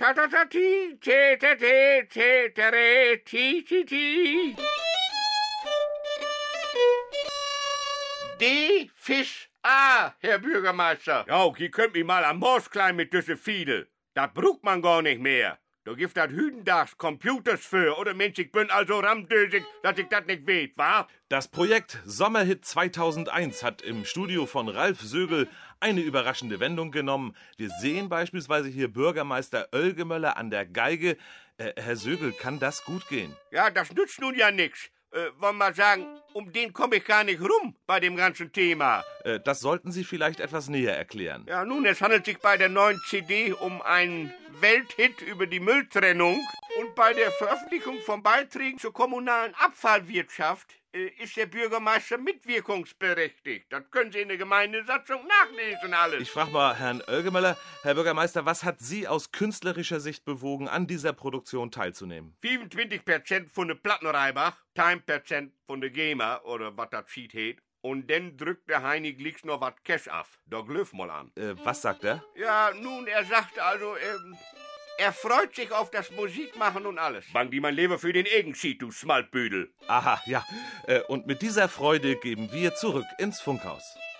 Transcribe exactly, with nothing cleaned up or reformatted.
Tatatati, te, te, te, te, tere, ti, ti, ti. D, Fisch, A, Herr Bürgermeister. Ja, die könnt mich mal am Mors klein mit düsse Fiedel. Das brucht man gar nicht mehr. Du gift dat Hüdendags Computers für, oder Mensch, ich bin also ramdösig, dass ich das nicht weet, wa? Das Projekt Sommerhit zweitausendeins hat im Studio von Ralf Sögel eine überraschende Wendung genommen. Wir sehen beispielsweise hier Bürgermeister Oelgemöller an der Geige. Äh, Herr Sögel, kann das gut gehen? Ja, das nützt nun ja nix. Äh, wollen wir sagen, um den komme ich gar nicht rum bei dem ganzen Thema. Äh, das sollten Sie vielleicht etwas näher erklären. Ja, nun, es handelt sich bei der neuen C D um einen Welthit über die Mülltrennung. Und bei der Veröffentlichung von Beiträgen zur kommunalen Abfallwirtschaft äh, ist der Bürgermeister mitwirkungsberechtigt. Das können Sie in der Gemeindesatzung nachlesen alles. Ich frage mal Herrn Oelgemöller, Herr Bürgermeister, was hat Sie aus künstlerischer Sicht bewogen, an dieser Produktion teilzunehmen? fünfundzwanzig Prozent von der Plattenreibach, zehn Prozent von der GEMA, oder was das Schied heet. Und dann drückt der Heini Glicks noch was Cash auf. Da glöf mal an. Äh, was sagt er? Ja, nun, er sagt also, ähm, er freut sich auf das Musikmachen und alles. Bang die mein Leber für den Egenschied, du Smaltbüdel. Aha, ja. Äh, und mit dieser Freude geben wir zurück ins Funkhaus.